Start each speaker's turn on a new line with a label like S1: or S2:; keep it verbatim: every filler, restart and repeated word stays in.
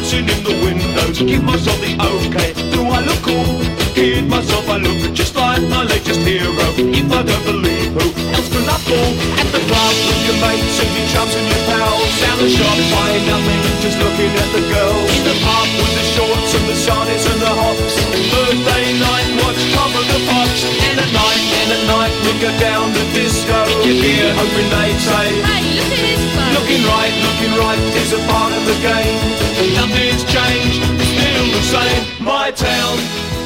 S1: dancing in the windows. Give myself the okay. Do I look cool? Kid myself, I look just like my latest hero. If I don't believe, who else can I fool? At the club with your mates and your chums and your pals. Down the shop buying nothing, just looking at the girls. In the pub with the shorts and the sarnies and the hops. Thursday night, watch Top of the Pops. And at night, and at night, we go down the disco. Get beer, hoping they'd say,
S2: hey, look at this bloke.
S1: looking right, looking right is a part of the game. Nothing's changed, it's still the same. My town,